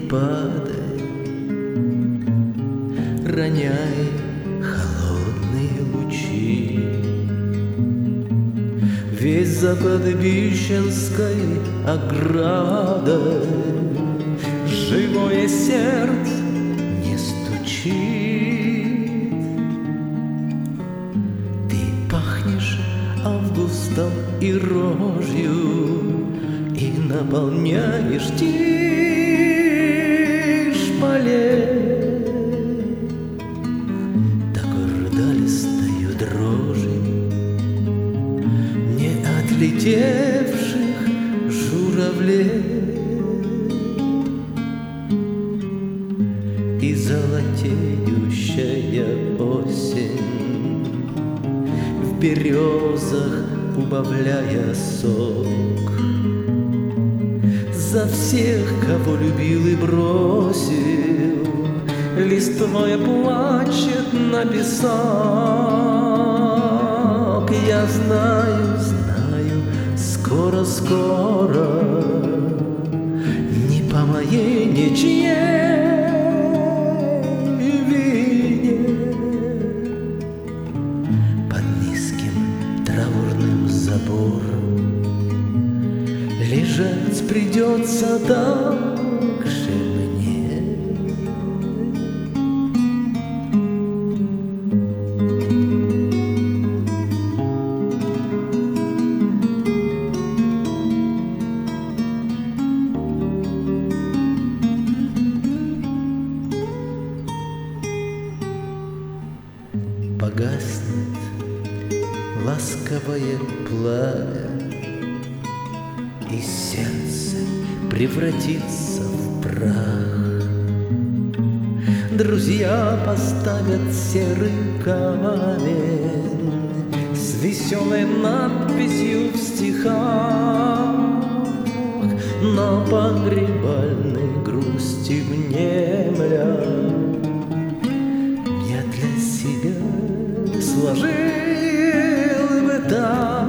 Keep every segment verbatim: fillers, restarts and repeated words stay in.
падай, роняй холодные лучи. Весь за кладбищенской оградой живое сердце не стучит. Ты пахнешь августом и рожью и наполняешь тишь полей такой рыдалистою дрожью не отлетевших журавлей. И золотеющая осень в березах убавляя сок за всех, кого любил и бросил, листвой плачет на песок. Я знаю, знаю, скоро-скоро не по моей ничьей лежать придется так же мне. Погаснет ласковое пламя, и сердце превратится в прах. Друзья поставят серый камень с веселой надписью в стихах на погребальной грусти внемля. Я для себя сложил бы так: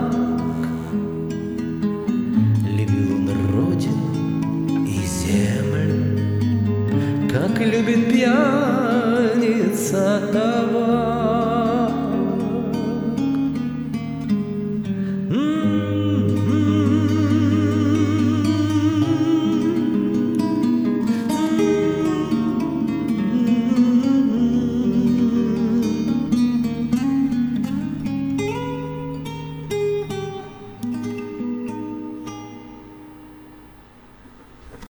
как любит пьяный